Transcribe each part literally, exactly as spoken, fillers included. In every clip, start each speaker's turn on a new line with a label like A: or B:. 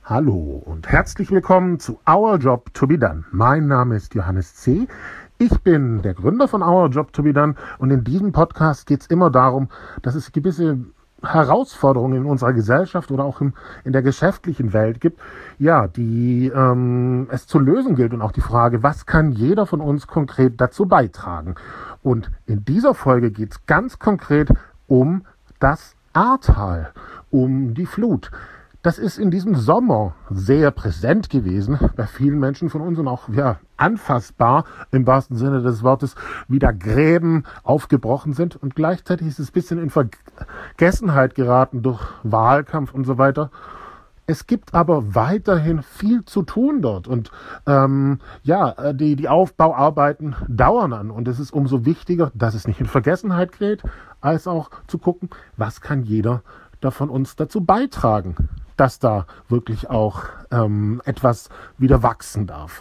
A: Hallo und herzlich willkommen zu Our Job to be Done. Mein Name ist Johannes C. Ich bin der Gründer von Our Job to be Done und in diesem Podcast geht es immer darum, dass es gewisse Herausforderungen in unserer Gesellschaft oder auch im, in der geschäftlichen Welt gibt, ja, die ähm, es zu lösen gilt und auch die Frage, was kann jeder von uns konkret dazu beitragen? Und in dieser Folge geht es ganz konkret um das Ahrtal, um die Flut. Das ist in diesem Sommer sehr präsent gewesen bei vielen Menschen von uns und auch ja, anfassbar im wahrsten Sinne des Wortes, wie da Gräben aufgebrochen sind. Und gleichzeitig ist es ein bisschen in Vergessenheit geraten durch Wahlkampf und so weiter. Es gibt aber weiterhin viel zu tun dort und ähm, ja, die, die Aufbauarbeiten dauern an und es ist umso wichtiger, dass es nicht in Vergessenheit gerät, als auch zu gucken, was kann jeder von uns dazu beitragen, dass da wirklich auch ähm, etwas wieder wachsen darf.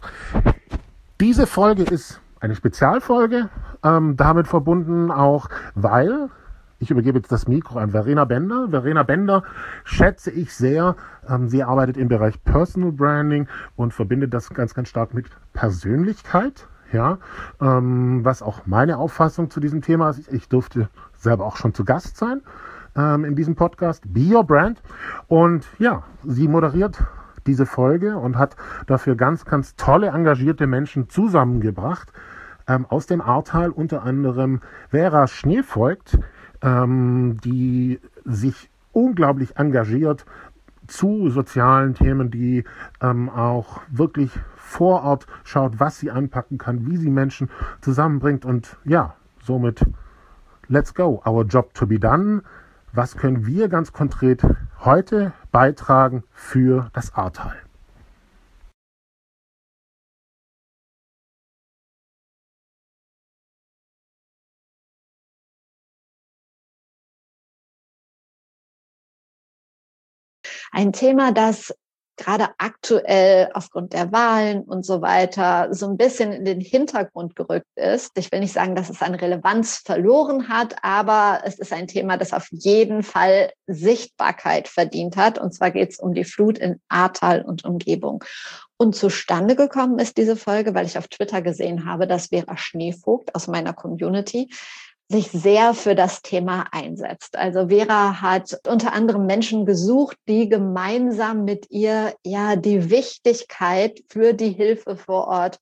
A: Diese Folge ist eine Spezialfolge, ähm, damit verbunden auch, weil, ich übergebe jetzt das Mikro an Verena Bender. Verena Bender schätze ich sehr. Ähm, sie arbeitet im Bereich Personal Branding und verbindet das ganz, ganz stark mit Persönlichkeit. Ja, ähm, was auch meine Auffassung zu diesem Thema ist. Ich durfte selber auch schon zu Gast sein in diesem Podcast, Be Your Brand. Und ja, sie moderiert diese Folge und hat dafür ganz, ganz tolle, engagierte Menschen zusammengebracht. Ähm, aus dem Ahrtal, unter anderem Vera Schneevoigt, ähm, die sich unglaublich engagiert zu sozialen Themen, die ähm, auch wirklich vor Ort schaut, was sie anpacken kann, wie sie Menschen zusammenbringt. Und ja, somit let's go, our job to be done. Was können wir ganz konkret heute beitragen für das Ahrtal?
B: Ein Thema, das gerade aktuell aufgrund der Wahlen und so weiter so ein bisschen in den Hintergrund gerückt ist. Ich will nicht sagen, dass es an Relevanz verloren hat, aber es ist ein Thema, das auf jeden Fall Sichtbarkeit verdient hat. Und zwar geht es um die Flut in Ahrtal und Umgebung. Und zustande gekommen ist diese Folge, weil ich auf Twitter gesehen habe, dass Vera Schneevoigt aus meiner Community sich sehr für das Thema einsetzt. Also Vera hat unter anderem Menschen gesucht, die gemeinsam mit ihr ja die Wichtigkeit für die Hilfe vor Ort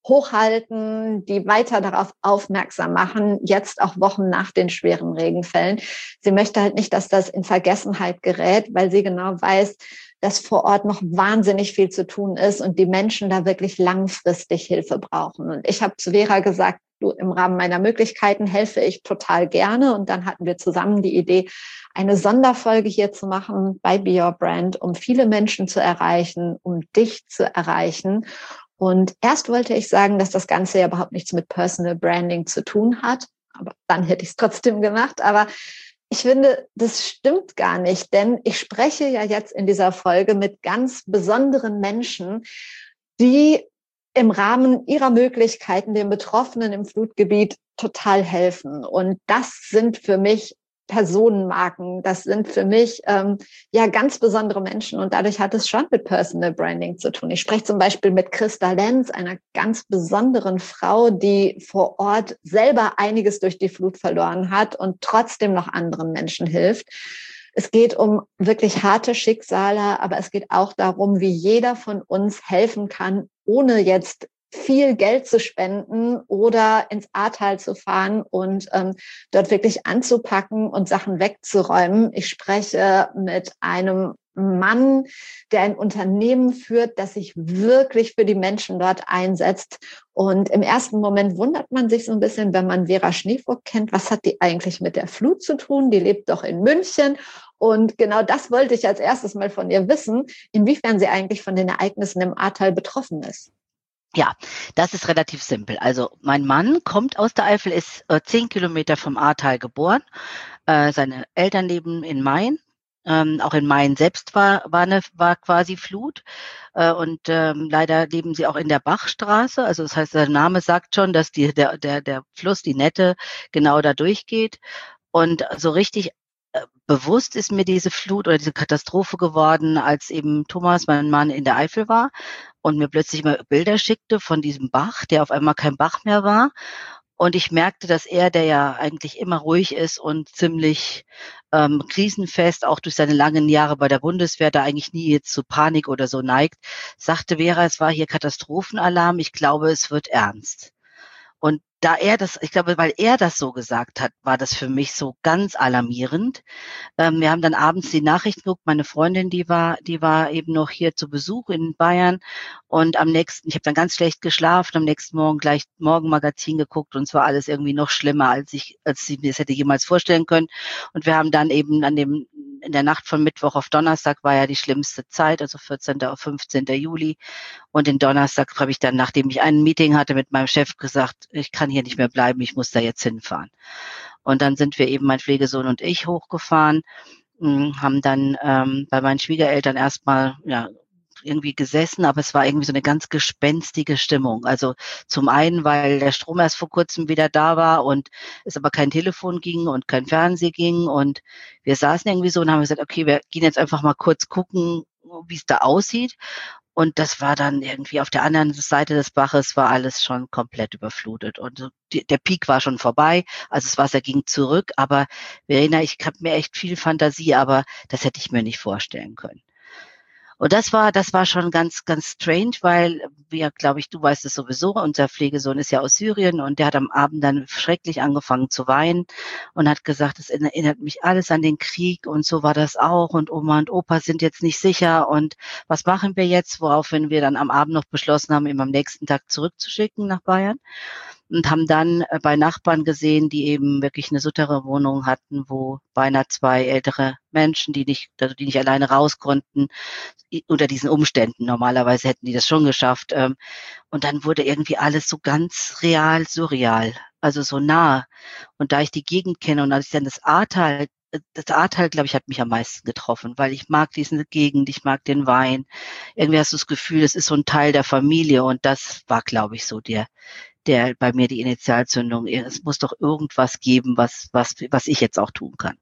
B: hochhalten, die weiter darauf aufmerksam machen, jetzt auch Wochen nach den schweren Regenfällen. Sie möchte halt nicht, dass das in Vergessenheit gerät, weil sie genau weiß, dass vor Ort noch wahnsinnig viel zu tun ist und die Menschen da wirklich langfristig Hilfe brauchen. Und ich habe zu Vera gesagt, du, im Rahmen meiner Möglichkeiten helfe ich total gerne. Und dann hatten wir zusammen die Idee, eine Sonderfolge hier zu machen bei Be Your Brand, um viele Menschen zu erreichen, um dich zu erreichen. Und erst wollte ich sagen, dass das Ganze ja überhaupt nichts mit Personal Branding zu tun hat. Aber dann hätte ich es trotzdem gemacht. Aber ich finde, das stimmt gar nicht, denn ich spreche ja jetzt in dieser Folge mit ganz besonderen Menschen, die im Rahmen ihrer Möglichkeiten den Betroffenen im Flutgebiet total helfen. Und das sind für mich Personenmarken. Das sind für mich ähm, ja ganz besondere Menschen und dadurch hat es schon mit Personal Branding zu tun. Ich spreche zum Beispiel mit Christa Lenz, einer ganz besonderen Frau, die vor Ort selber einiges durch die Flut verloren hat und trotzdem noch anderen Menschen hilft. Es geht um wirklich harte Schicksale, aber es geht auch darum, wie jeder von uns helfen kann, ohne jetzt viel Geld zu spenden oder ins Ahrtal zu fahren und ähm, dort wirklich anzupacken und Sachen wegzuräumen. Ich spreche mit einem Mann, der ein Unternehmen führt, das sich wirklich für die Menschen dort einsetzt. Und im ersten Moment wundert man sich so ein bisschen, wenn man Vera Schneevoigt kennt, was hat die eigentlich mit der Flut zu tun? Die lebt doch in München. Und genau das wollte ich als erstes mal von ihr wissen, inwiefern sie eigentlich von den Ereignissen im Ahrtal betroffen ist.
C: Ja, das ist relativ simpel. Also mein Mann kommt aus der Eifel, ist äh, zehn Kilometer vom Ahrtal geboren. Äh, seine Eltern leben in Main. Ähm, auch in Main selbst war, war, eine, war quasi Flut. Äh, und ähm, leider leben sie auch in der Bachstraße. Also das heißt, der Name sagt schon, dass die, der, der, der Fluss, die Nette, genau da durchgeht. Und so richtig bewusst ist mir diese Flut oder diese Katastrophe geworden, als eben Thomas, mein Mann, in der Eifel war und mir plötzlich mal Bilder schickte von diesem Bach, der auf einmal kein Bach mehr war. Und ich merkte, dass er, der ja eigentlich immer ruhig ist und ziemlich ähm, krisenfest, auch durch seine langen Jahre bei der Bundeswehr, da eigentlich nie jetzt zu Panik oder so neigt, sagte Vera, es war hier Katastrophenalarm, ich glaube, es wird ernst. Und da er das, ich glaube, weil er das so gesagt hat, war das für mich so ganz alarmierend. Ähm, wir haben dann abends die Nachrichten geguckt. Meine Freundin, die war, die war eben noch hier zu Besuch in Bayern. Und am nächsten, ich habe dann ganz schlecht geschlafen, am nächsten Morgen gleich Morgenmagazin geguckt und es war alles irgendwie noch schlimmer, als ich, als ich mir das hätte jemals vorstellen können. Und wir haben dann eben an dem, in der Nacht von Mittwoch auf Donnerstag war ja die schlimmste Zeit, also vierzehnten auf fünfzehnten Juli. Und den Donnerstag habe ich dann, nachdem ich ein Meeting hatte mit meinem Chef, gesagt, ich kann hier nicht mehr bleiben, ich muss da jetzt hinfahren. Und dann sind wir eben, mein Pflegesohn und ich, hochgefahren, haben dann ähm, bei meinen Schwiegereltern erstmal ja irgendwie gesessen, aber es war irgendwie so eine ganz gespenstige Stimmung. Also zum einen, weil der Strom erst vor kurzem wieder da war und es aber kein Telefon ging und kein Fernsehen ging und wir saßen irgendwie so und haben gesagt, okay, wir gehen jetzt einfach mal kurz gucken, wie es da aussieht. Und das war dann irgendwie auf der anderen Seite des Baches war alles schon komplett überflutet. Und die, der Peak war schon vorbei, also das Wasser ging zurück. Aber Verena, ich habe mir echt viel Fantasie, aber das hätte ich mir nicht vorstellen können. Und das war, das war schon ganz, ganz strange, weil wir, glaube ich, du weißt es sowieso, unser Pflegesohn ist ja aus Syrien und der hat am Abend dann schrecklich angefangen zu weinen und hat gesagt, es erinnert mich alles an den Krieg und so war das auch und Oma und Opa sind jetzt nicht sicher und was machen wir jetzt, woraufhin wir dann am Abend noch beschlossen haben, ihn am nächsten Tag zurückzuschicken nach Bayern. Und haben dann bei Nachbarn gesehen, die eben wirklich eine Souterrain-Wohnung hatten, wo beinahe zwei ältere Menschen, die nicht, also die nicht alleine raus konnten, unter diesen Umständen. Normalerweise hätten die das schon geschafft. Und dann wurde irgendwie alles so ganz real, surreal, also so nah. Und da ich die Gegend kenne und als ich dann das Ahrtal, das Ahrtal, glaube ich, hat mich am meisten getroffen, weil ich mag diese Gegend, ich mag den Wein. Irgendwie hast du das Gefühl, es ist so ein Teil der Familie und das war, glaube ich, so der der bei mir die Initialzündung. Es muss doch irgendwas geben, was, was, was ich jetzt auch tun kann.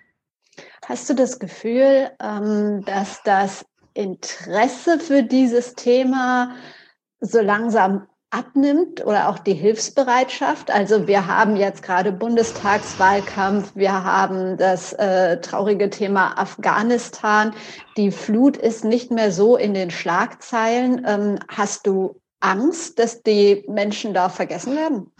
B: Hast du das Gefühl, dass das Interesse für dieses Thema so langsam abnimmt oder auch die Hilfsbereitschaft? Also wir haben jetzt gerade Bundestagswahlkampf, wir haben das äh, traurige Thema Afghanistan. Die Flut ist nicht mehr so in den Schlagzeilen. Ähm, hast du Angst, dass die Menschen da vergessen werden?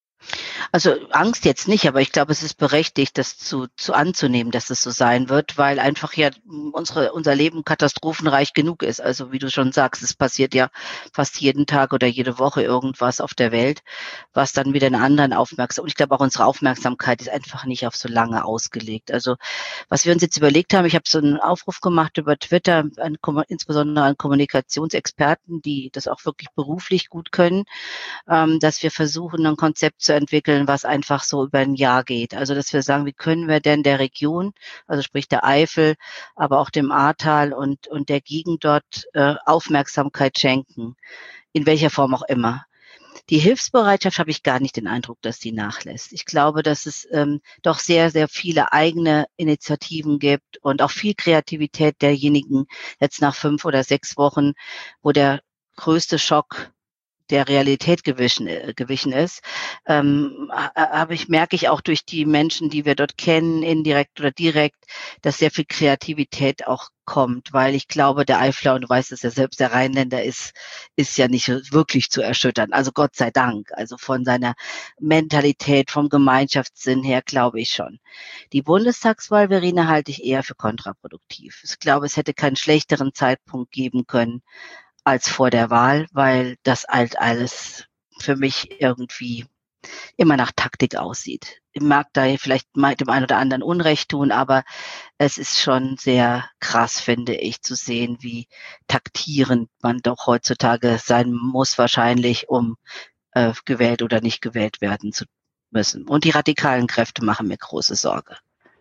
C: Also Angst jetzt nicht, aber ich glaube, es ist berechtigt, das zu, zu anzunehmen, dass es so sein wird, weil einfach ja unsere, unser Leben katastrophenreich genug ist. Also wie du schon sagst, es passiert ja fast jeden Tag oder jede Woche irgendwas auf der Welt, was dann wieder eine anderen Aufmerksamkeit, und ich glaube auch unsere Aufmerksamkeit ist einfach nicht auf so lange ausgelegt. Also was wir uns jetzt überlegt haben, ich habe so einen Aufruf gemacht über Twitter, an, insbesondere an Kommunikationsexperten, die das auch wirklich beruflich gut können, ähm, dass wir versuchen, ein Konzept zu entwickeln, was einfach so über ein Jahr geht. Also dass wir sagen, wie können wir denn der Region, also sprich der Eifel, aber auch dem Ahrtal und, und der Gegend dort äh, Aufmerksamkeit schenken, in welcher Form auch immer. Die Hilfsbereitschaft habe ich gar nicht den Eindruck, dass die nachlässt. Ich glaube, dass es ähm, doch sehr, sehr viele eigene Initiativen gibt und auch viel Kreativität derjenigen jetzt nach fünf oder sechs Wochen, wo der größte Schock der Realität gewichen, äh, gewichen ist, ähm, aber ich merke ich auch durch die Menschen, die wir dort kennen, indirekt oder direkt, dass sehr viel Kreativität auch kommt, weil ich glaube, der Eifler, und du weißt es ja selbst, der Rheinländer ist, ist ja nicht wirklich zu erschüttern. Also Gott sei Dank. Also von seiner Mentalität, vom Gemeinschaftssinn her glaube ich schon. Die Bundestagswahl, Verena, halte ich eher für kontraproduktiv. Ich glaube, es hätte keinen schlechteren Zeitpunkt geben können als vor der Wahl, weil das halt alles für mich irgendwie immer nach Taktik aussieht. Ich mag da vielleicht dem einen oder anderen Unrecht tun, aber es ist schon sehr krass, finde ich, zu sehen, wie taktierend man doch heutzutage sein muss, wahrscheinlich, um äh, gewählt oder nicht gewählt werden zu müssen. Und die radikalen Kräfte machen mir große Sorge.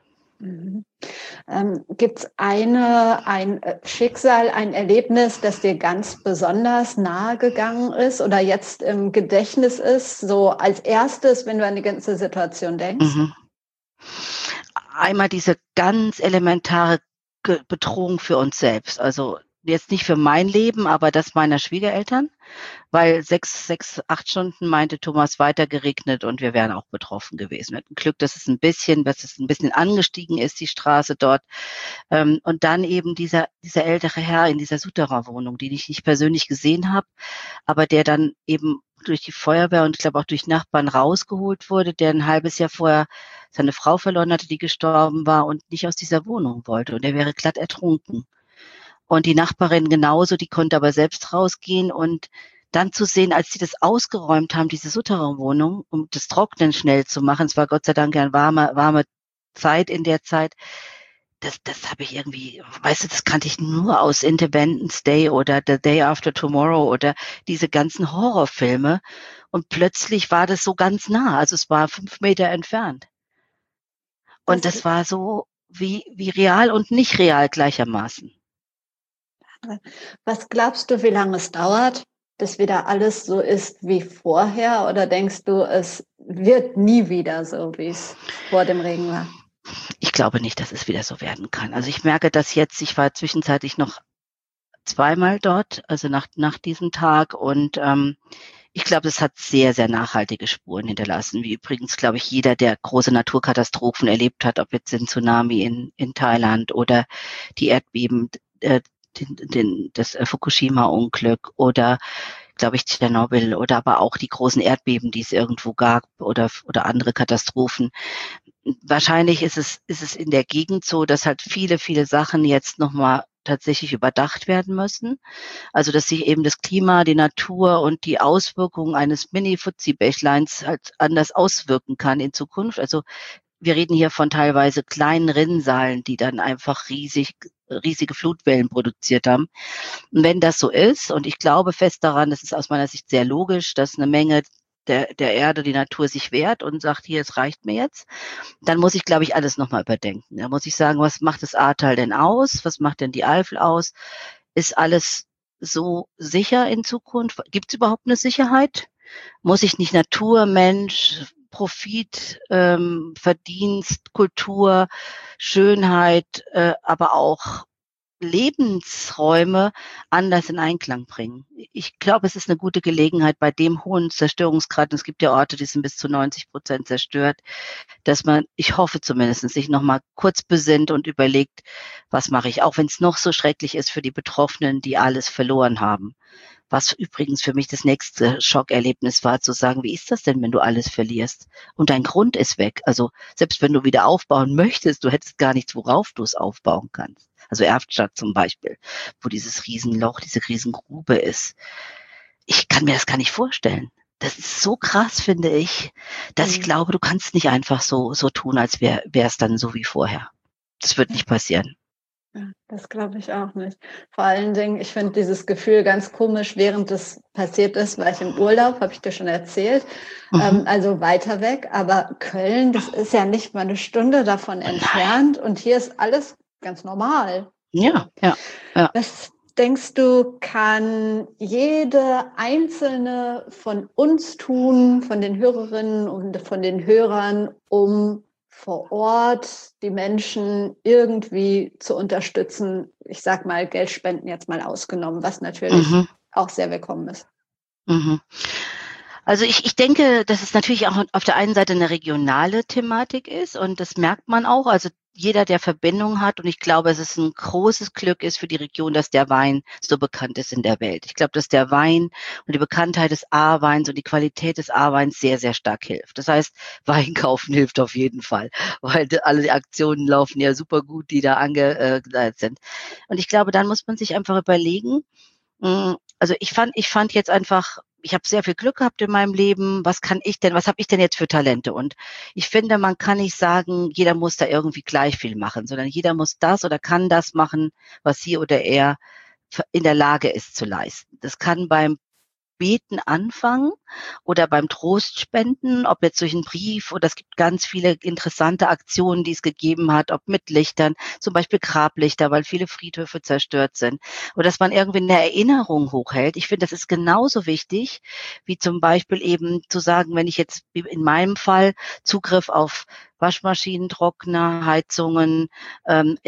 B: Mhm. Ähm, gibt es eine, ein Schicksal, ein Erlebnis, das dir ganz besonders nahe gegangen ist oder jetzt im Gedächtnis ist, so als erstes, wenn du an die ganze Situation denkst?
C: Mhm. einmal diese ganz elementare Bedrohung für uns selbst. Also jetzt nicht für mein Leben, aber das meiner Schwiegereltern, weil sechs, sechs, acht Stunden meinte Thomas weiter geregnet und wir wären auch betroffen gewesen. Wir hatten Glück, dass es ein bisschen, dass es ein bisschen angestiegen ist, die Straße dort. Und dann eben dieser, dieser ältere Herr in dieser Souterrain-Wohnung, die ich nicht persönlich gesehen habe, aber der dann eben durch die Feuerwehr und ich glaube auch durch Nachbarn rausgeholt wurde, der ein halbes Jahr vorher seine Frau verloren hatte, die gestorben war und nicht aus dieser Wohnung wollte. Und er wäre glatt ertrunken. Und die Nachbarin genauso, die konnte aber selbst rausgehen und dann zu sehen, als sie das ausgeräumt haben, diese Souterrain-Wohnung, um das Trocknen schnell zu machen, es war Gott sei Dank eine warme, warme Zeit in der Zeit, das, das habe ich irgendwie, weißt du, das kannte ich nur aus Independence Day oder The Day After Tomorrow oder diese ganzen Horrorfilme und plötzlich war das so ganz nah, also es war fünf Meter entfernt. Und das, das war so wie, wie real und nicht real gleichermaßen.
B: Was glaubst du, wie lange es dauert, bis wieder alles so ist wie vorher? Oder denkst du, es wird nie wieder so, wie es vor dem Regen war?
C: Ich glaube nicht, dass es wieder so werden kann. Also ich merke das jetzt, ich war zwischenzeitlich noch zweimal dort, also nach, nach diesem Tag und ähm, ich glaube, es hat sehr, sehr nachhaltige Spuren hinterlassen, wie übrigens, glaube ich, jeder, der große Naturkatastrophen erlebt hat, ob jetzt den Tsunami in, in Thailand oder die Erdbeben, äh, Den, den, das Fukushima-Unglück oder, glaube ich, Tschernobyl oder aber auch die großen Erdbeben, die es irgendwo gab oder, oder andere Katastrophen. Wahrscheinlich ist es, ist es in der Gegend so, dass halt viele, viele Sachen jetzt nochmal tatsächlich überdacht werden müssen. Also, dass sich eben das Klima, die Natur und die Auswirkungen eines Mini-Fuzzi-Bächleins halt anders auswirken kann in Zukunft. Also, wir reden hier von teilweise kleinen Rinnsalen, die dann einfach riesig, riesige Flutwellen produziert haben. Und wenn das so ist, und ich glaube fest daran, das ist aus meiner Sicht sehr logisch, dass eine Menge der, der Erde, die Natur sich wehrt und sagt, hier, es reicht mir jetzt, dann muss ich, glaube ich, alles nochmal überdenken. Da muss ich sagen, was macht das Ahrtal denn aus? Was macht denn die Eifel aus? Ist alles so sicher in Zukunft? Gibt es überhaupt eine Sicherheit? Muss ich nicht Natur, Mensch, Profit, ähm, Verdienst, Kultur, Schönheit, äh, aber auch Lebensräume anders in Einklang bringen. Ich glaube, es ist eine gute Gelegenheit bei dem hohen Zerstörungsgrad, und es gibt ja Orte, die sind bis zu neunzig Prozent zerstört, dass man, ich hoffe zumindest, sich nochmal kurz besinnt und überlegt, was mache ich, auch wenn es noch so schrecklich ist für die Betroffenen, die alles verloren haben. Was übrigens für mich das nächste Schockerlebnis war, zu sagen, wie ist das denn, wenn du alles verlierst und dein Grund ist weg? Also selbst wenn du wieder aufbauen möchtest, du hättest gar nichts, worauf du es aufbauen kannst. Also Erftstadt zum Beispiel, wo dieses Riesenloch, diese Riesengrube ist. Ich kann mir das gar nicht vorstellen. Das ist so krass, finde ich, dass ich glaube, du kannst nicht einfach so so tun, als wäre es dann so wie vorher. Das wird nicht passieren.
B: Das glaube ich auch nicht. Vor allen Dingen, ich finde dieses Gefühl ganz komisch, während das passiert ist, war ich im Urlaub, habe ich dir schon erzählt, mhm. ähm, also weiter weg. Aber Köln, das ist ja nicht mal eine Stunde davon entfernt und hier ist alles ganz normal.
C: Ja, ja, ja.
B: Was denkst du, kann jede einzelne von uns tun, von den Hörerinnen und von den Hörern, um vor Ort die Menschen irgendwie zu unterstützen? Ich sag mal, Geldspenden jetzt mal ausgenommen, was natürlich mhm. auch sehr willkommen ist.
C: Mhm. Also ich, ich denke, dass es natürlich auch auf der einen Seite eine regionale Thematik ist und das merkt man auch. Also jeder, der Verbindung hat, und ich glaube, dass es ein großes Glück ist für die Region, dass der Wein so bekannt ist in der Welt. Ich glaube, dass der Wein und die Bekanntheit des A-Weins und die Qualität des A-Weins sehr, sehr stark hilft. Das heißt, Wein kaufen hilft auf jeden Fall, weil alle die Aktionen laufen ja super gut, die da angeleitet sind. Und ich glaube, dann muss man sich einfach überlegen, also ich fand, ich fand jetzt einfach, ich habe sehr viel Glück gehabt in meinem Leben. Was kann ich denn, was habe ich denn jetzt für Talente? Und ich finde, man kann nicht sagen, jeder muss da irgendwie gleich viel machen, sondern jeder muss das oder kann das machen, was sie oder er in der Lage ist zu leisten. Das kann beim Beten anfangen, oder beim Trostspenden, ob jetzt durch einen Brief oder es gibt ganz viele interessante Aktionen, die es gegeben hat, ob mit Lichtern, zum Beispiel Grablichter, weil viele Friedhöfe zerstört sind. Oder dass man irgendwie eine Erinnerung hochhält. Ich finde, das ist genauso wichtig, wie zum Beispiel eben zu sagen, wenn ich jetzt in meinem Fall Zugriff auf Waschmaschinen, Trockner, Heizungen, ähm,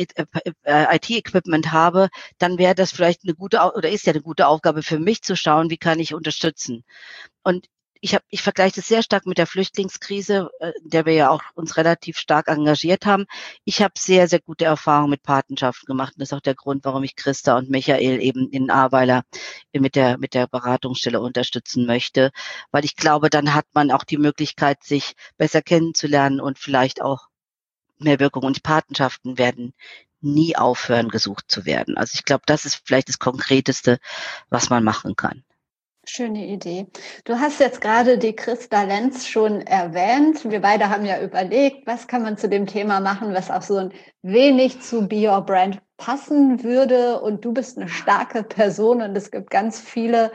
C: I T-Equipment habe, dann wäre das vielleicht eine gute, oder ist ja eine gute Aufgabe für mich zu schauen, wie kann ich unterstützen. Und ich habe, ich vergleiche das sehr stark mit der Flüchtlingskrise, in der wir ja auch uns relativ stark engagiert haben. Ich habe sehr, sehr gute Erfahrungen mit Patenschaften gemacht. Und das ist auch der Grund, warum ich Christa und Michael eben in Ahrweiler mit der, mit der Beratungsstelle unterstützen möchte. Weil ich glaube, dann hat man auch die Möglichkeit, sich besser kennenzulernen und vielleicht auch mehr Wirkung. Und Patenschaften werden nie aufhören, gesucht zu werden. Also ich glaube, das ist vielleicht das Konkreteste, was man machen kann.
B: Schöne Idee. Du hast jetzt gerade die Christa Lenz schon erwähnt. Wir beide haben ja überlegt, was kann man zu dem Thema machen, was auch so ein wenig zu Be Your Brand passen würde. Und du bist eine starke Person und es gibt ganz viele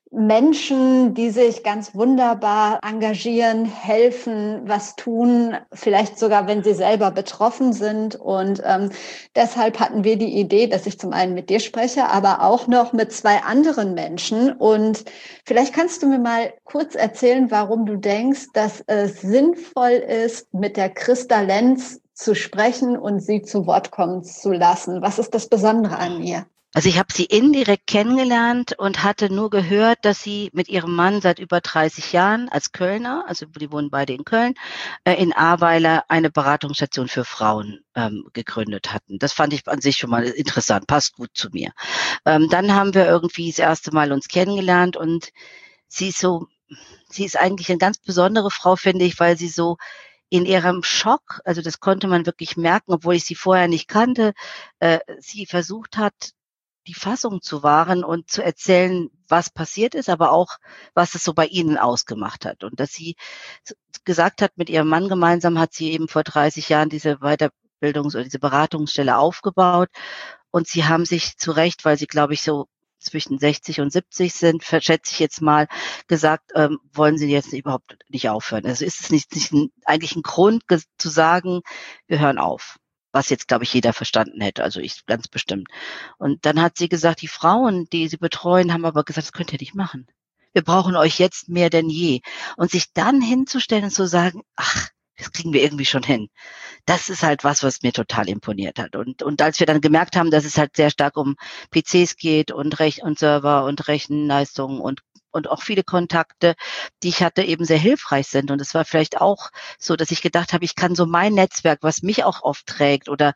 B: Menschen, die sich ganz wunderbar engagieren, helfen, was tun, vielleicht sogar, wenn sie selber betroffen sind. Und ähm, deshalb hatten wir die Idee, dass ich zum einen mit dir spreche, aber auch noch mit zwei anderen Menschen. Und vielleicht kannst du mir mal kurz erzählen, warum du denkst, dass es sinnvoll ist, mit der Christa Lenz zu sprechen und sie zu Wort kommen zu lassen. Was ist das Besondere an ihr?
C: Also ich habe sie indirekt kennengelernt und hatte nur gehört, dass sie mit ihrem Mann seit über dreißig Jahren als Kölner, also die wohnen beide in Köln, in Ahrweiler eine Beratungsstation für Frauen ähm, gegründet hatten. Das fand ich an sich schon mal interessant, passt gut zu mir. Ähm, dann haben wir irgendwie das erste Mal uns kennengelernt und sie ist so, sie ist eigentlich eine ganz besondere Frau, finde ich, weil sie so in ihrem Schock, also das konnte man wirklich merken, obwohl ich sie vorher nicht kannte, äh, sie versucht hat, die Fassung zu wahren und zu erzählen, was passiert ist, aber auch, was es so bei ihnen ausgemacht hat. Und dass sie gesagt hat, mit ihrem Mann gemeinsam hat sie eben vor dreißig Jahren diese Weiterbildungs- oder diese Beratungsstelle aufgebaut. Und sie haben sich zu Recht, weil sie, glaube ich, so zwischen sechzig und siebzig sind, schätze ich jetzt mal, gesagt, ähm, wollen sie jetzt überhaupt nicht aufhören. Also ist es nicht, nicht ein, eigentlich ein Grund zu sagen, wir hören auf. Was jetzt, glaube ich, jeder verstanden hätte, also ich ganz bestimmt. Und dann hat sie gesagt, die Frauen, die sie betreuen, haben aber gesagt, das könnt ihr nicht machen. Wir brauchen euch jetzt mehr denn je. Und sich dann hinzustellen und zu sagen, ach, das kriegen wir irgendwie schon hin. Das ist halt was, was mir total imponiert hat. Und, und als wir dann gemerkt haben, dass es halt sehr stark um P Cs geht und Rech- und Server und Rechenleistungen und und auch viele Kontakte, die ich hatte, eben sehr hilfreich sind. Und es war vielleicht auch so, dass ich gedacht habe, ich kann so mein Netzwerk, was mich auch oft trägt oder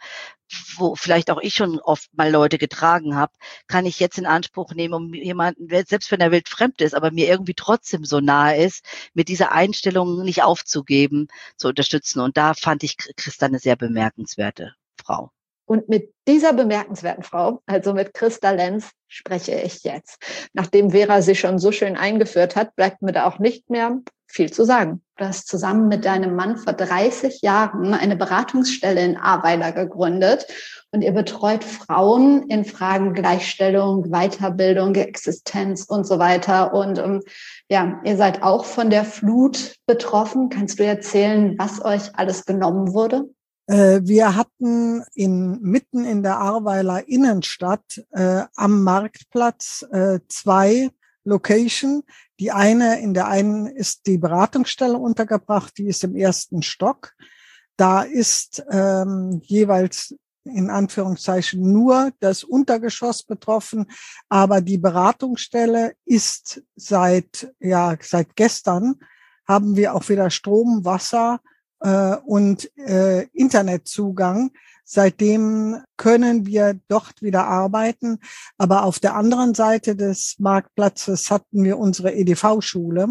C: wo vielleicht auch ich schon oft mal Leute getragen habe, kann ich jetzt in Anspruch nehmen, um jemanden, selbst wenn er wildfremd ist, aber mir irgendwie trotzdem so nahe ist, mit dieser Einstellung nicht aufzugeben, zu unterstützen. Und da fand ich Christa eine sehr bemerkenswerte Frau.
B: Und mit dieser bemerkenswerten Frau, also mit Christa Lenz, spreche ich jetzt. Nachdem Vera sie schon so schön eingeführt hat, bleibt mir da auch nicht mehr viel zu sagen. Du hast zusammen mit deinem Mann vor dreißig Jahren eine Beratungsstelle in Ahrweiler gegründet und ihr betreut Frauen in Fragen Gleichstellung, Weiterbildung, Existenz und so weiter. Und um, ja, ihr seid auch von der Flut betroffen. Kannst du erzählen, was euch alles genommen wurde?
D: Wir hatten in, mitten in der Ahrweiler Innenstadt äh, am Marktplatz äh, zwei Location. Die eine, in der einen ist die Beratungsstelle untergebracht, die ist im ersten Stock. Da ist ähm, jeweils in Anführungszeichen nur das Untergeschoss betroffen, aber die Beratungsstelle ist seit, ja, seit gestern haben wir auch wieder Strom, Wasser und äh, Internetzugang. Seitdem können wir dort wieder arbeiten. Aber auf der anderen Seite des Marktplatzes hatten wir unsere E D V-Schule.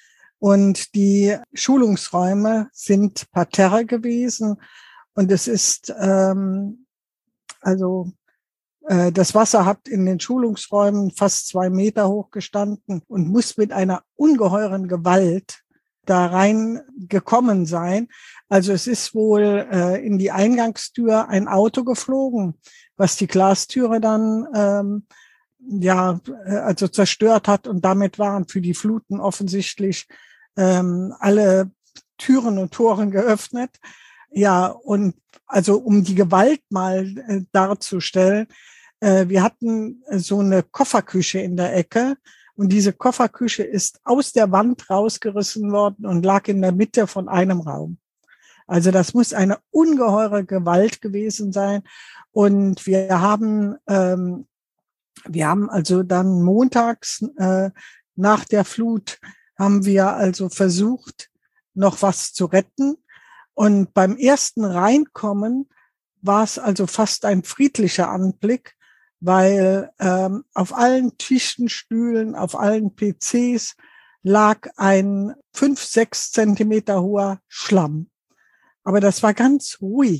D: Und die Schulungsräume sind Parterre gewesen. Und es ist, ähm, also äh, das Wasser hat in den Schulungsräumen fast zwei Meter hoch gestanden und muss mit einer ungeheuren Gewalt da rein gekommen sein. Also es ist wohl äh, in die Eingangstür ein Auto geflogen, was die Glastüre dann ähm, ja, also zerstört hat. Und damit waren für die Fluten offensichtlich ähm, alle Türen und Toren geöffnet. Ja, und also um die Gewalt mal äh, darzustellen, äh, wir hatten so eine Kofferküche in der Ecke und diese Kofferküche ist aus der Wand rausgerissen worden und lag in der Mitte von einem Raum. Also das muss eine ungeheure Gewalt gewesen sein. Und wir haben, ähm, wir haben also dann montags äh, nach der Flut haben wir also versucht, noch was zu retten. Und beim ersten Reinkommen war es also fast ein friedlicher Anblick, weil ähm, auf allen Tischen, Stühlen, auf allen P Cs lag ein fünf, sechs Zentimeter hoher Schlamm. Aber das war ganz ruhig.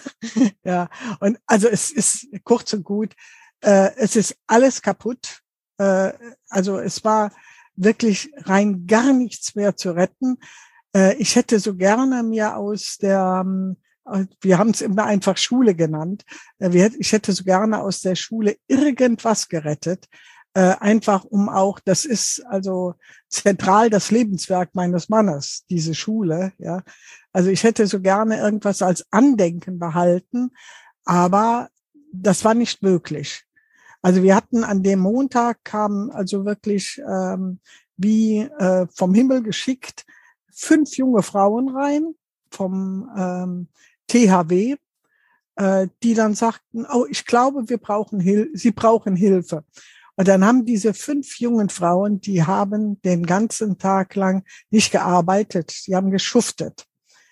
D: Ja, und also es ist kurz und gut, äh, es ist alles kaputt. Äh, also es war wirklich rein gar nichts mehr zu retten. Äh, ich hätte so gerne mir aus der, äh, wir haben es immer einfach Schule genannt, äh, wir, ich hätte so gerne aus der Schule irgendwas gerettet. Äh, einfach um auch, das ist also zentral das Lebenswerk meines Mannes, diese Schule, ja. Also ich hätte so gerne irgendwas als Andenken behalten, aber das war nicht möglich. Also wir hatten an dem Montag kamen also wirklich ähm, wie äh, vom Himmel geschickt fünf junge Frauen rein vom ähm, T H W, äh, die dann sagten, oh, ich glaube, wir brauchen Hil- Sie brauchen Hilfe. Und dann haben diese fünf jungen Frauen, die haben den ganzen Tag lang nicht gearbeitet, die haben geschuftet.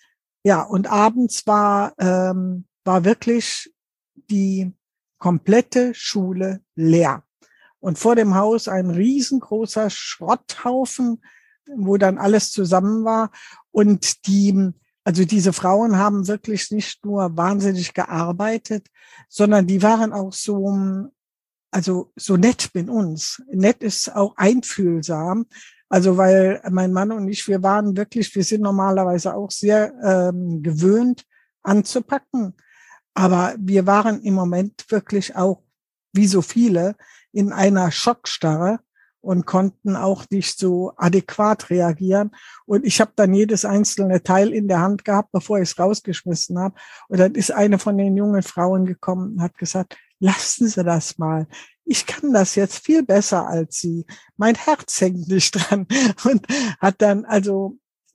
D: Ja, und abends war ähm, war wirklich die komplette Schule leer. Und vor dem Haus ein riesengroßer Schrotthaufen, wo dann alles zusammen war. Und die, also diese Frauen haben wirklich nicht nur wahnsinnig gearbeitet, sondern die waren auch so, also so nett mit uns. Nett ist auch einfühlsam. Also weil mein Mann und ich, wir waren wirklich, wir sind normalerweise auch sehr ähm, gewöhnt anzupacken. Aber wir waren im Moment wirklich auch, wie so viele, in einer Schockstarre und konnten auch nicht so adäquat reagieren. Und ich habe dann jedes einzelne Teil in der Hand gehabt, bevor ich es rausgeschmissen habe. Und dann ist eine von den jungen Frauen gekommen und hat gesagt, lassen Sie das mal. Ich kann das jetzt viel besser als Sie. Mein Herz hängt nicht dran. Und hat dann also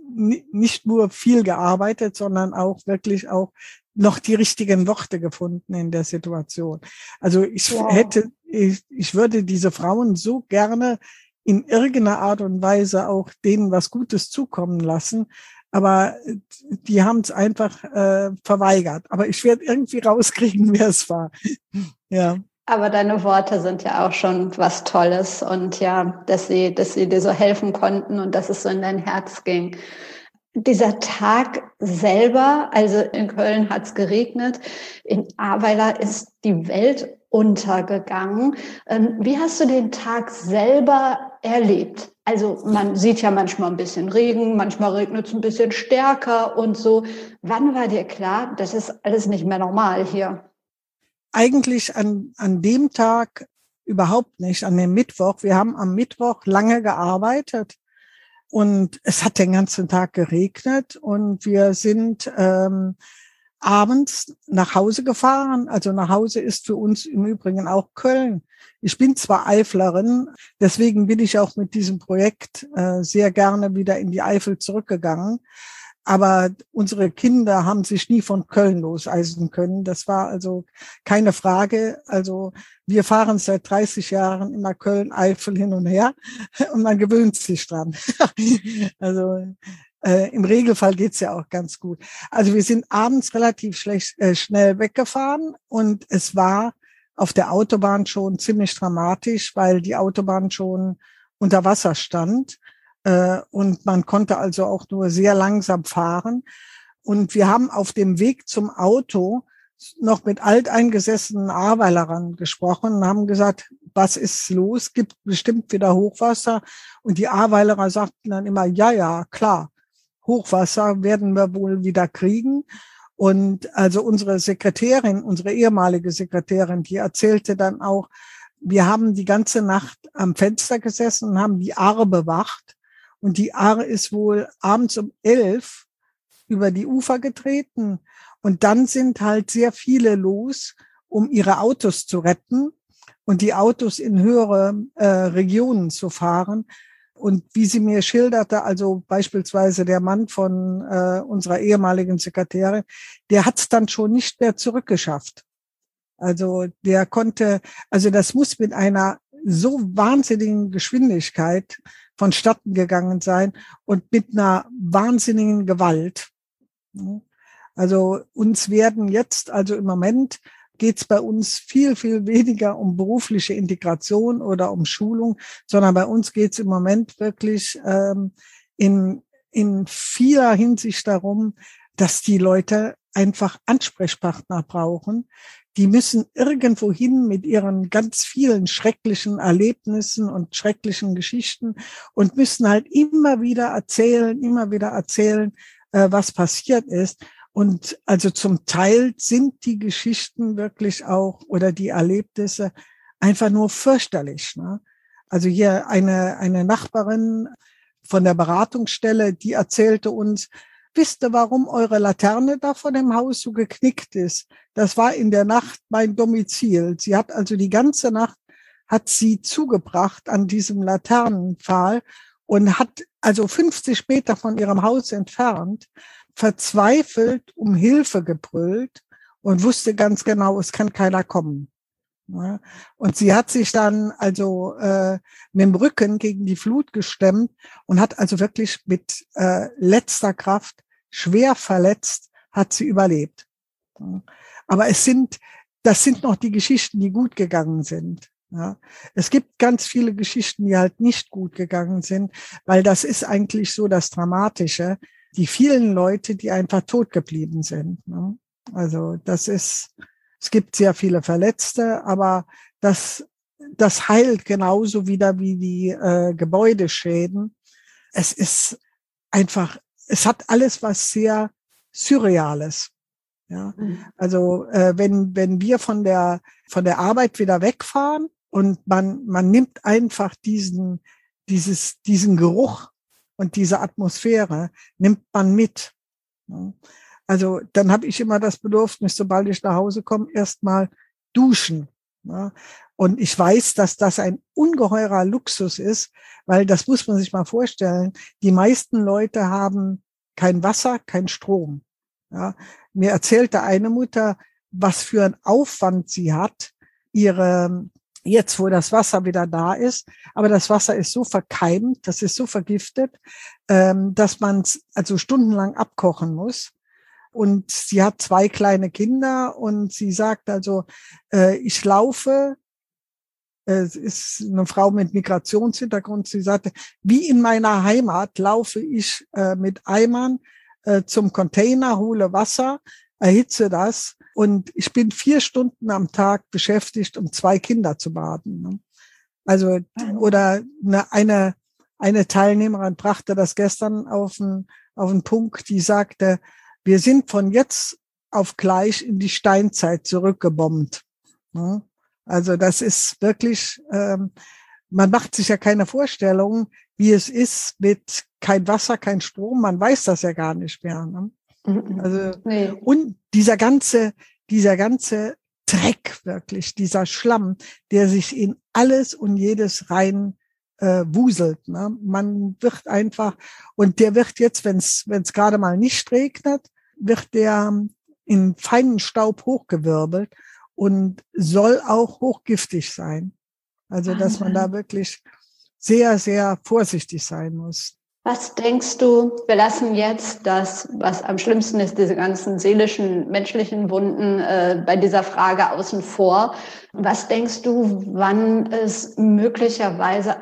D: nicht nur viel gearbeitet, sondern auch wirklich auch noch die richtigen Worte gefunden in der Situation. Also ich wow. hätte, ich, ich würde diese Frauen so gerne in irgendeiner Art und Weise auch denen was Gutes zukommen lassen, aber die haben es einfach äh, verweigert. Aber ich werde irgendwie rauskriegen, wer es war. Ja.
B: Aber deine Worte sind ja auch schon was Tolles und ja, dass sie, dass sie dir so helfen konnten und dass es so in dein Herz ging. Dieser Tag selber, also in Köln hat es geregnet, in Ahrweiler ist die Welt untergegangen. Wie hast du den Tag selber erlebt? Also man sieht ja manchmal ein bisschen Regen, manchmal regnet es ein bisschen stärker und so. Wann war dir klar, das ist alles nicht mehr normal hier?
D: Eigentlich an, an dem Tag überhaupt nicht, an dem Mittwoch. Wir haben am Mittwoch lange gearbeitet. Und es hat den ganzen Tag geregnet und wir sind ähm, abends nach Hause gefahren. Also nach Hause ist für uns im Übrigen auch Köln. Ich bin zwar Eiflerin, deswegen bin ich auch mit diesem Projekt äh, sehr gerne wieder in die Eifel zurückgegangen. Aber unsere Kinder haben sich nie von Köln loseisen können. Das war also keine Frage. Also wir fahren seit dreißig Jahren immer Köln-Eifel hin und her und man gewöhnt sich dran. Also äh, im Regelfall geht's ja auch ganz gut. Also wir sind abends relativ schlecht, äh, schnell weggefahren und es war auf der Autobahn schon ziemlich dramatisch, weil die Autobahn schon unter Wasser stand. Und man konnte also auch nur sehr langsam fahren. Und wir haben auf dem Weg zum Auto noch mit alteingesessenen Ahrweilerern gesprochen und haben gesagt, was ist los? Gibt bestimmt wieder Hochwasser? Und die Ahrweilerer sagten dann immer, ja, ja, klar, Hochwasser werden wir wohl wieder kriegen. Und also unsere Sekretärin, unsere ehemalige Sekretärin, die erzählte dann auch, wir haben die ganze Nacht am Fenster gesessen und haben die Aare bewacht. Und die Aare ist wohl abends um elf über die Ufer getreten. Und dann sind halt sehr viele los, um ihre Autos zu retten und die Autos in höhere äh, Regionen zu fahren. Und wie sie mir schilderte, also beispielsweise der Mann von äh, unserer ehemaligen Sekretärin, der hat es dann schon nicht mehr zurückgeschafft. Also der konnte, also das muss mit einer so wahnsinnigen Geschwindigkeit vonstatten gegangen sein und mit einer wahnsinnigen Gewalt. Also uns werden jetzt, also im Moment geht es bei uns viel, viel weniger um berufliche Integration oder um Schulung, sondern bei uns geht es im Moment wirklich ähm, in, in vieler Hinsicht darum, dass die Leute einfach Ansprechpartner brauchen. Die müssen irgendwo hin mit ihren ganz vielen schrecklichen Erlebnissen und schrecklichen Geschichten und müssen halt immer wieder erzählen, immer wieder erzählen, äh, was passiert ist. Und also zum Teil sind die Geschichten wirklich auch oder die Erlebnisse einfach nur fürchterlich, ne? Also hier eine, eine Nachbarin von der Beratungsstelle, die erzählte uns, wisst ihr, warum eure Laterne da vor dem Haus so geknickt ist? Das war in der Nacht mein Domizil. Sie hat also die ganze Nacht, hat sie zugebracht an diesem Laternenpfahl und hat also fünfzig Meter von ihrem Haus entfernt verzweifelt um Hilfe gebrüllt und wusste ganz genau, es kann keiner kommen. Ja, und sie hat sich dann also äh, mit dem Rücken gegen die Flut gestemmt und hat also wirklich mit äh, letzter Kraft, schwer verletzt, hat sie überlebt. Ja, aber es sind, das sind noch die Geschichten, die gut gegangen sind. Ja, es gibt ganz viele Geschichten, die halt nicht gut gegangen sind, weil das ist eigentlich so das Dramatische. Die vielen Leute, die einfach tot geblieben sind. Ne? Also das ist, es gibt sehr viele Verletzte, aber das, das heilt genauso wieder wie die äh, Gebäudeschäden. Es ist einfach, es hat alles was sehr Surreales. Ja, also äh, wenn wenn wir von der von der Arbeit wieder wegfahren und man man nimmt einfach diesen dieses diesen Geruch und diese Atmosphäre nimmt man mit. Also dann habe ich immer das Bedürfnis, sobald ich nach Hause komme, erstmal duschen. Und ich weiß, dass das ein ungeheurer Luxus ist, weil das muss man sich mal vorstellen. Die meisten Leute haben kein Wasser, kein Strom. Ja, mir erzählte eine Mutter, was für ein Aufwand sie hat, ihre jetzt, wo das Wasser wieder da ist, aber das Wasser ist so verkeimt, das ist so vergiftet, ähm, dass man es also stundenlang abkochen muss. Und sie hat zwei kleine Kinder und sie sagt also, äh, ich laufe, äh, es ist eine Frau mit Migrationshintergrund, sie sagte, wie in meiner Heimat laufe ich äh, mit Eimern äh, zum Container, hole Wasser, erhitze das. Und ich bin vier Stunden am Tag beschäftigt, um zwei Kinder zu baden. Ne? Also, oder eine, eine, eine Teilnehmerin brachte das gestern auf den, auf den Punkt, die sagte, wir sind von jetzt auf gleich in die Steinzeit zurückgebombt. Ne? Also das ist wirklich, ähm, man macht sich ja keine Vorstellung, wie es ist mit kein Wasser, kein Strom. Man weiß das ja gar nicht mehr. Ne? Also, nee. Und dieser ganze, dieser ganze Dreck wirklich, dieser Schlamm, der sich in alles und jedes rein äh, wuselt. Ne? Man wird einfach, und der wird jetzt, wenn es wenn es gerade mal nicht regnet, wird der in feinen Staub hochgewirbelt und soll auch hochgiftig sein. Also, dass man da wirklich sehr, sehr vorsichtig sein muss.
B: Was denkst du, wir lassen jetzt das, was am schlimmsten ist, diese ganzen seelischen, menschlichen Wunden äh, bei dieser Frage außen vor. Was denkst du, wann es möglicherweise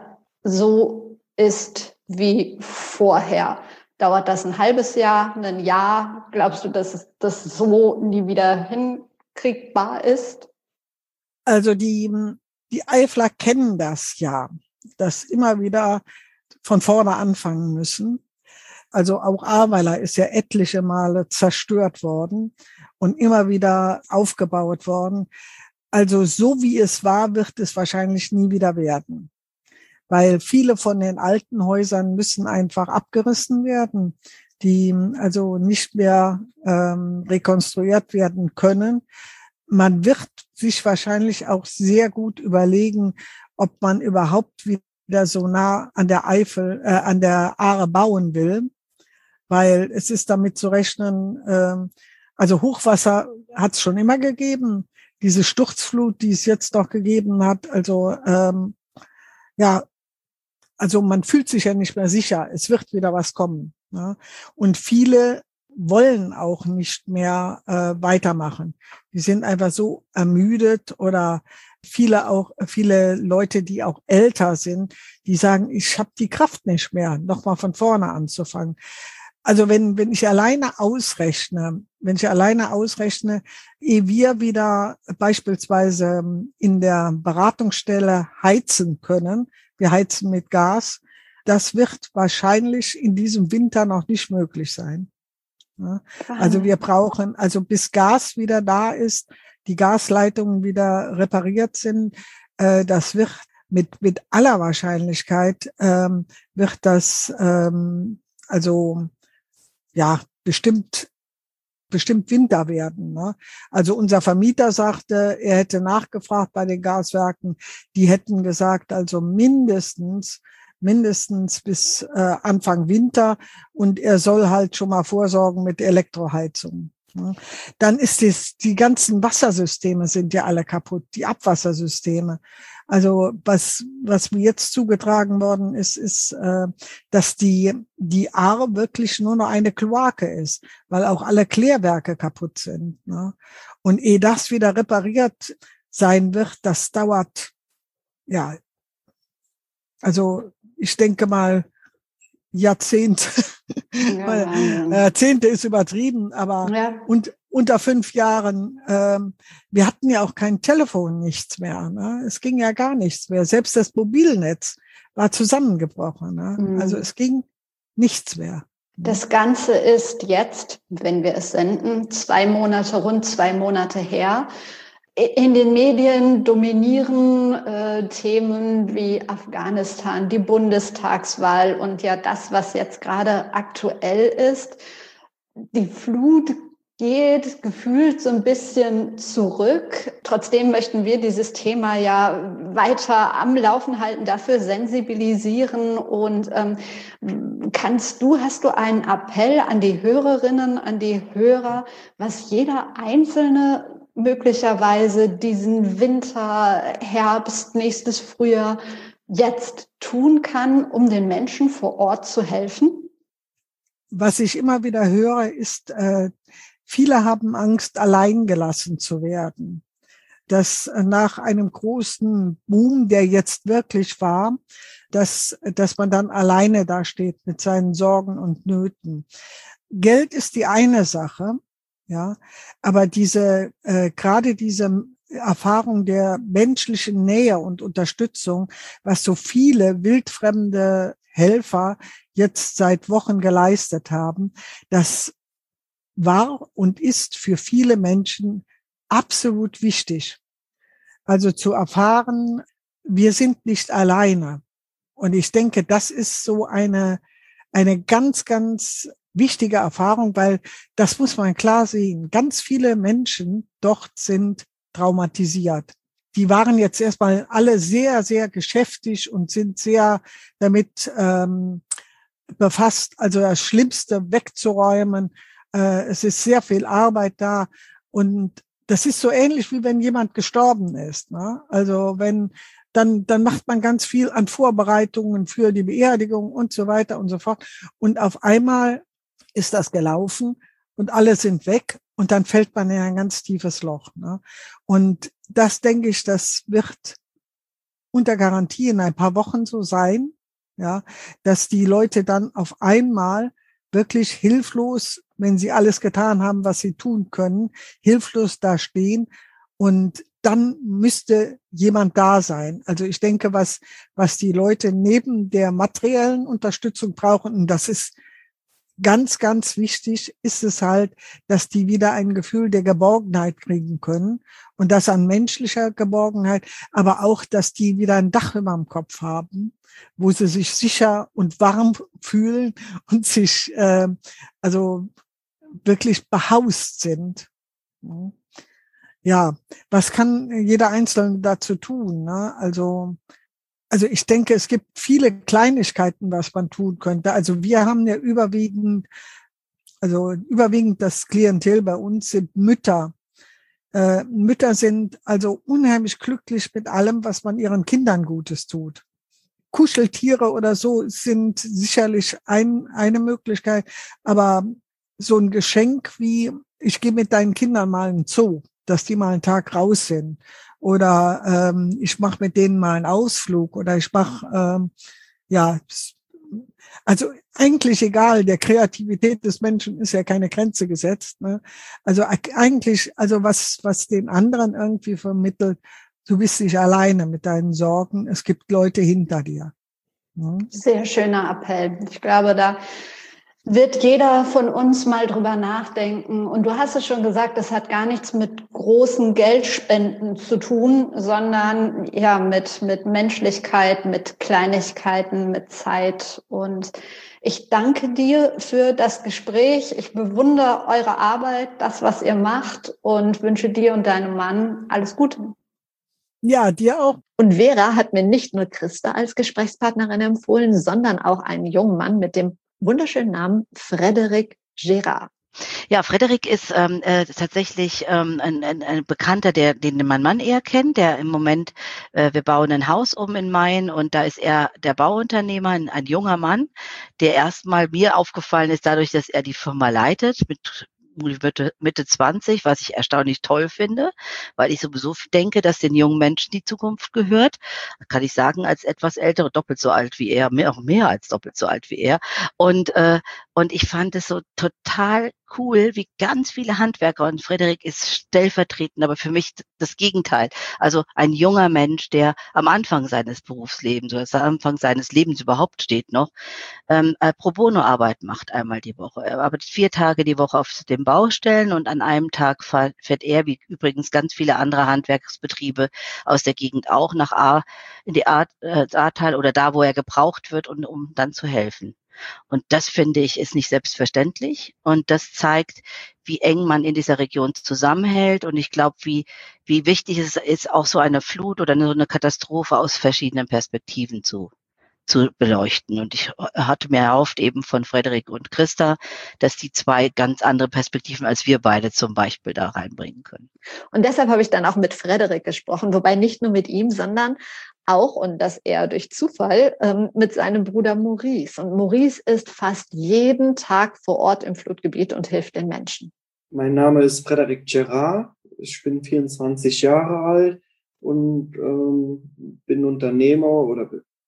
B: so ist wie vorher? Dauert das ein halbes Jahr, ein Jahr? Glaubst du, dass das so nie wieder hinkriegbar ist?
D: Also die, die Eifler kennen das ja, dass immer wieder von vorne anfangen müssen. Also auch Ahrweiler ist ja etliche Male zerstört worden und immer wieder aufgebaut worden. Also so wie es war, wird es wahrscheinlich nie wieder werden, weil viele von den alten Häusern müssen einfach abgerissen werden, die also nicht mehr ähm, rekonstruiert werden können. Man wird sich wahrscheinlich auch sehr gut überlegen, ob man überhaupt wieder so nah an der Eifel, äh, an der Aare bauen will, weil es ist damit zu rechnen, äh, also Hochwasser hat es schon immer gegeben. Diese Sturzflut, die es jetzt noch gegeben hat, also ähm, ja, also man fühlt sich ja nicht mehr sicher. Es wird wieder was kommen. Ne? Und viele wollen auch nicht mehr äh, weitermachen. Die sind einfach so ermüdet oder viele auch viele Leute, die auch älter sind, die sagen, ich habe die Kraft nicht mehr, nochmal von vorne anzufangen. Also wenn wenn ich alleine ausrechne, wenn ich alleine ausrechne, ehe wir wieder beispielsweise in der Beratungsstelle heizen können, wir heizen mit Gas, das wird wahrscheinlich in diesem Winter noch nicht möglich sein. Also wir brauchen, also bis Gas wieder da ist, die Gasleitungen wieder repariert sind, äh, das wird mit mit aller Wahrscheinlichkeit ähm, wird das ähm, also ja bestimmt bestimmt Winter werden. Ne? Also unser Vermieter sagte, er hätte nachgefragt bei den Gaswerken, die hätten gesagt, also mindestens mindestens bis äh, Anfang Winter und er soll halt schon mal vorsorgen mit Elektroheizung. Ne? Dann ist es, die ganzen Wassersysteme sind ja alle kaputt, die Abwassersysteme. Also was was mir jetzt zugetragen worden ist, ist, äh, dass die die Aare wirklich nur noch eine Kloake ist, weil auch alle Klärwerke kaputt sind. Ne? Und ehe das wieder repariert sein wird, das dauert, ja, also ich denke mal Jahrzehnte. Ja, Jahrzehnte ist übertrieben, aber ja. und unter fünf Jahren, ähm, wir hatten ja auch kein Telefon, nichts mehr. Ne? Es ging ja gar nichts mehr. Selbst das Mobilnetz war zusammengebrochen. Ne? Mhm. Also es ging nichts mehr.
B: Das Ganze ist jetzt, wenn wir es senden, zwei Monate, rund zwei Monate her. In den Medien dominieren äh, Themen wie Afghanistan, die Bundestagswahl und ja das, was jetzt gerade aktuell ist. Die Flut geht gefühlt so ein bisschen zurück. Trotzdem möchten wir dieses Thema ja weiter am Laufen halten, dafür sensibilisieren. Und ähm, kannst du, hast du einen Appell an die Hörerinnen, an die Hörer, was jeder Einzelne möglicherweise diesen Winter, Herbst, nächstes Frühjahr jetzt tun kann, um den Menschen vor Ort zu helfen?
D: Was ich immer wieder höre, ist, äh, viele haben Angst, allein gelassen zu werden. Dass nach einem großen Boom, der jetzt wirklich war, dass, dass man dann alleine dasteht mit seinen Sorgen und Nöten. Geld ist die eine Sache. Ja, aber diese, äh, gerade diese Erfahrung der menschlichen Nähe und Unterstützung, was so viele wildfremde Helfer jetzt seit Wochen geleistet haben, das war und ist für viele Menschen absolut wichtig. Also zu erfahren, wir sind nicht alleine. Und ich denke, das ist so eine, eine ganz, ganz wichtige Erfahrung, weil das muss man klar sehen. Ganz viele Menschen dort sind traumatisiert. Die waren jetzt erstmal alle sehr, sehr geschäftig und sind sehr damit ähm, befasst, also das Schlimmste wegzuräumen. Äh, es ist sehr viel Arbeit da und das ist so ähnlich, wie wenn jemand gestorben ist. Ne? Also wenn dann dann macht man ganz viel an Vorbereitungen für die Beerdigung und so weiter und so fort. Und auf einmal ist das gelaufen und alle sind weg und dann fällt man in ein ganz tiefes Loch. Ne? Und das, denke ich, das wird unter Garantie in ein paar Wochen so sein, ja, dass die Leute dann auf einmal wirklich hilflos, wenn sie alles getan haben, was sie tun können, hilflos da stehen und dann müsste jemand da sein. Also ich denke, was, was die Leute neben der materiellen Unterstützung brauchen, und das ist ganz, ganz wichtig ist es halt, dass die wieder ein Gefühl der Geborgenheit kriegen können und das an menschlicher Geborgenheit, aber auch, dass die wieder ein Dach über dem Kopf haben, wo sie sich sicher und warm fühlen und sich äh, also wirklich behaust sind. Ja, was kann jeder Einzelne dazu tun? Ne? Also Also ich denke, es gibt viele Kleinigkeiten, was man tun könnte. Also wir haben ja überwiegend, also überwiegend das Klientel bei uns sind Mütter. Äh, Mütter sind also unheimlich glücklich mit allem, was man ihren Kindern Gutes tut. Kuscheltiere oder so sind sicherlich ein, eine Möglichkeit, aber so ein Geschenk wie, ich gehe mit deinen Kindern mal in den Zoo, dass die mal einen Tag raus sind. Oder ähm, ich mache mit denen mal einen Ausflug oder ich mache, ähm, ja, also eigentlich egal, der Kreativität des Menschen ist ja keine Grenze gesetzt. Ne? Also eigentlich, also was, was den anderen irgendwie vermittelt, du bist nicht alleine mit deinen Sorgen, es gibt Leute hinter dir. Ne?
B: Sehr schöner Appell. Ich glaube, da wird jeder von uns mal drüber nachdenken. Und du hast es schon gesagt, das hat gar nichts mit großen Geldspenden zu tun, sondern ja mit, mit Menschlichkeit, mit Kleinigkeiten, mit Zeit. Und ich danke dir für das Gespräch. Ich bewundere eure Arbeit, das, was ihr macht und wünsche dir und deinem Mann alles Gute.
D: Ja, dir auch.
B: Und Vera hat mir nicht nur Christa als Gesprächspartnerin empfohlen, sondern auch einen jungen Mann mit dem wunderschönen Namen Frédéric Gérard.
C: Ja, Frédéric ist ähm, äh, tatsächlich ähm, ein, ein, ein Bekannter, der, den mein Mann eher kennt, der im Moment, äh, wir bauen ein Haus um in Main und da ist er der Bauunternehmer, ein, ein junger Mann, der erstmal mir aufgefallen ist, dadurch, dass er die Firma leitet, mit Mitte, Mitte zwanzig, was ich erstaunlich toll finde, weil ich sowieso denke, dass den jungen Menschen die Zukunft gehört. Kann ich sagen, als etwas ältere, doppelt so alt wie er, mehr, auch mehr als doppelt so alt wie er. Und, äh, und ich fand es so total cool, wie ganz viele Handwerker, und Frédéric ist stellvertretend, aber für mich das Gegenteil. Also ein junger Mensch, der am Anfang seines Berufslebens oder am Anfang seines Lebens überhaupt steht noch, ähm, äh, Pro Bono Arbeit macht einmal die Woche. Er arbeitet vier Tage die Woche auf den Baustellen und an einem Tag fährt er, wie übrigens ganz viele andere Handwerksbetriebe aus der Gegend auch, nach A, in die A, äh, Ahrtal oder da, wo er gebraucht wird, und um dann zu helfen. Und das, finde ich, ist nicht selbstverständlich. Und das zeigt, wie eng man in dieser Region zusammenhält. Und ich glaube, wie, wie wichtig es ist, auch so eine Flut oder so eine Katastrophe aus verschiedenen Perspektiven zu zu beleuchten. Und ich hatte mir erhofft eben von Frédéric und Christa, dass die zwei ganz andere Perspektiven als wir beide zum Beispiel da reinbringen können.
B: Und deshalb habe ich dann auch mit Frédéric gesprochen, wobei nicht nur mit ihm, sondern auch, und das eher durch Zufall, ähm, mit seinem Bruder Maurice. Und Maurice ist fast jeden Tag vor Ort im Flutgebiet und hilft den Menschen.
E: Mein Name ist Frédéric Gérard. Ich bin vierundzwanzig Jahre alt und ähm, bin Unternehmer oder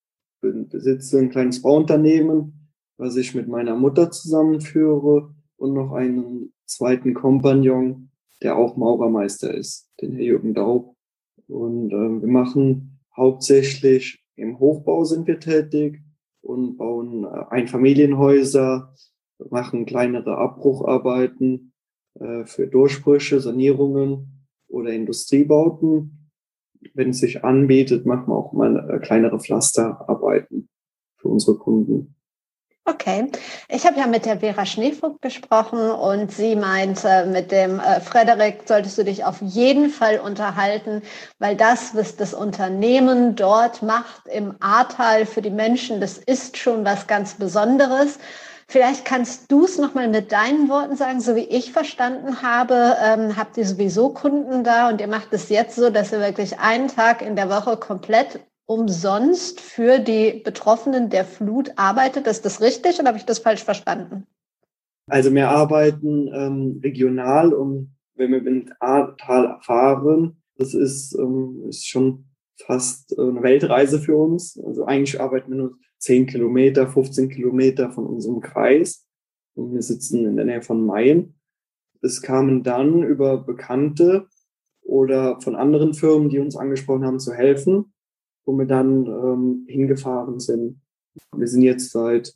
E: besitze ein kleines Bauunternehmen, was ich mit meiner Mutter zusammenführe, und noch einen zweiten Kompagnon, der auch Maurermeister ist, den Herr Jürgen Daub. Und äh, wir machen hauptsächlich im Hochbau sind wir tätig und bauen äh, Einfamilienhäuser, machen kleinere Abbrucharbeiten äh, für Durchbrüche, Sanierungen oder Industriebauten. Wenn es sich anbietet, machen wir auch mal kleinere Pflasterarbeiten für unsere Kunden.
B: Okay, ich habe ja mit der Vera Schneevogt gesprochen und sie meinte, mit dem äh, Frédéric solltest du dich auf jeden Fall unterhalten, weil das, was das Unternehmen dort macht im Ahrtal für die Menschen, das ist schon was ganz Besonderes. Vielleicht kannst du es nochmal mit deinen Worten sagen, so wie ich verstanden habe, ähm, habt ihr sowieso Kunden da und ihr macht es jetzt so, dass ihr wirklich einen Tag in der Woche komplett umsonst für die Betroffenen der Flut arbeitet. Ist das richtig oder habe ich das falsch verstanden?
E: Also wir arbeiten ähm, regional, und wenn wir mit Ahrtal fahren, das ist, ähm, ist schon fast eine Weltreise für uns. Also eigentlich arbeiten wir nur zehn Kilometer, fünfzehn Kilometer von unserem Kreis, und wir sitzen in der Nähe von Main. Es kamen dann über Bekannte oder von anderen Firmen, die uns angesprochen haben, zu helfen, wo wir dann ähm, hingefahren sind. Wir sind jetzt seit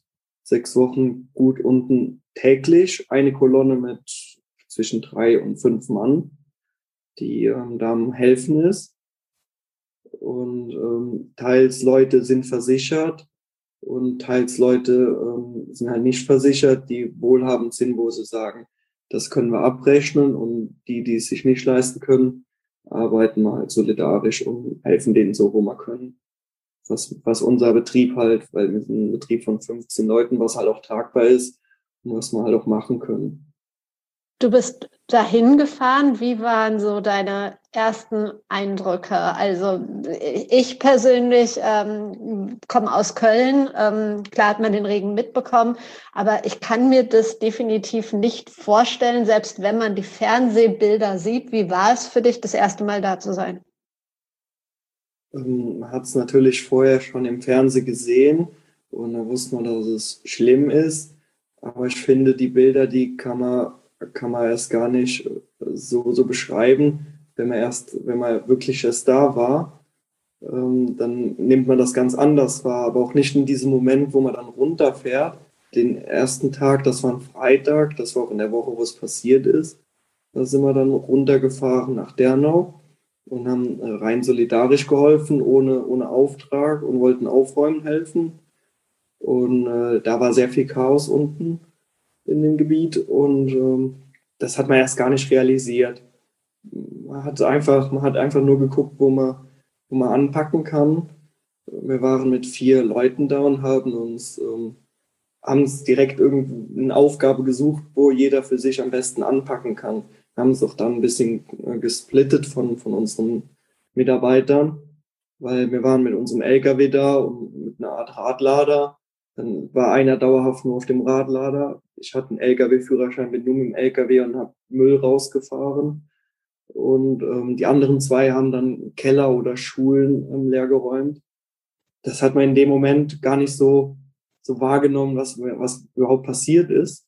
E: sechs Wochen gut unten täglich eine Kolonne mit zwischen drei und fünf Mann, die ähm, da am Helfen ist. Und ähm, teils Leute sind versichert und teils Leute ähm, sind halt nicht versichert, die wohlhabend sind, wo sie sagen, das können wir abrechnen, und die, die es sich nicht leisten können, arbeiten wir halt solidarisch und helfen denen so, wo wir können. Was, was unser Betrieb halt, weil wir sind ein Betrieb von fünfzehn Leuten, was halt auch tragbar ist und was wir halt auch machen können.
B: Du bist dahin gefahren. Wie waren so deine ersten Eindrücke? Also ich persönlich ähm, komme aus Köln. Ähm, klar hat man den Regen mitbekommen, aber ich kann mir das definitiv nicht vorstellen, selbst wenn man die Fernsehbilder sieht. Wie war es für dich, das erste Mal da zu sein?
E: Ähm, man hat es natürlich vorher schon im Fernsehen gesehen und da wusste man, dass es schlimm ist. Aber ich finde, die Bilder, die kann man kann man erst gar nicht so, so beschreiben. Wenn man erst, wenn man wirklich erst da war, ähm, dann nimmt man das ganz anders wahr. Aber auch nicht in diesem Moment, wo man dann runterfährt. Den ersten Tag, das war ein Freitag, das war auch in der Woche, wo es passiert ist. Da sind wir dann runtergefahren nach Dernau und haben rein solidarisch geholfen, ohne, ohne Auftrag, und wollten aufräumen helfen. Und äh, da war sehr viel Chaos unten in dem Gebiet, und ähm, das hat man erst gar nicht realisiert. Man hat einfach, man hat einfach nur geguckt, wo man, wo man anpacken kann. Wir waren mit vier Leuten da und haben uns, ähm, haben uns direkt irgendeine Aufgabe gesucht, wo jeder für sich am besten anpacken kann. Wir haben es auch dann ein bisschen äh, gesplittet von, von unseren Mitarbeitern, weil wir waren mit unserem L K W da und mit einer Art Radlader. Dann war einer dauerhaft nur auf dem Radlader. Ich hatte einen L K W-Führerschein, bin nur mit dem L K W und habe Müll rausgefahren. Und ähm, die anderen zwei haben dann Keller oder Schulen ähm, leergeräumt. Das hat man in dem Moment gar nicht so, so wahrgenommen, was, was überhaupt passiert ist,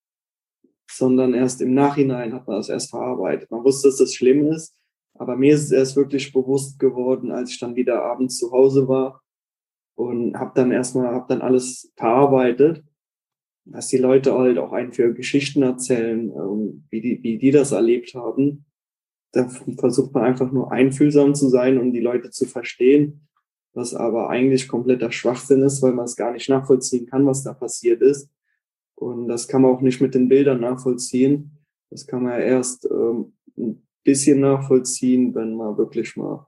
E: sondern erst im Nachhinein hat man das erst verarbeitet. Man wusste, dass das schlimm ist, aber mir ist es erst wirklich bewusst geworden, als ich dann wieder abends zu Hause war. Und habe dann erstmal, habe dann alles verarbeitet, was die Leute halt auch einen für Geschichten erzählen, ähm, wie die, wie die das erlebt haben. Da versucht man einfach nur einfühlsam zu sein und die Leute zu verstehen, was aber eigentlich kompletter Schwachsinn ist, weil man es gar nicht nachvollziehen kann, was da passiert ist. Und das kann man auch nicht mit den Bildern nachvollziehen. Das kann man ja erst ähm, ein bisschen nachvollziehen, wenn man wirklich mal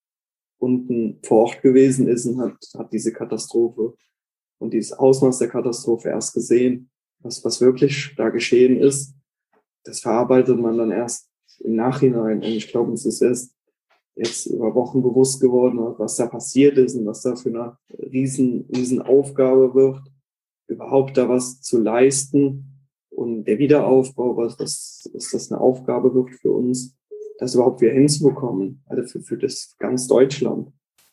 E: unten vor Ort gewesen ist und hat, hat diese Katastrophe und dieses Ausmaß der Katastrophe erst gesehen, was, was wirklich da geschehen ist. Das verarbeitet man dann erst im Nachhinein. Und ich glaube, uns ist erst jetzt über Wochen bewusst geworden, was da passiert ist und was da für eine riesen, riesen Aufgabe wird, überhaupt da was zu leisten. Und der Wiederaufbau, was, was, was das eine Aufgabe wird für uns, das überhaupt wieder hinzubekommen, also für, für das ganz Deutschland.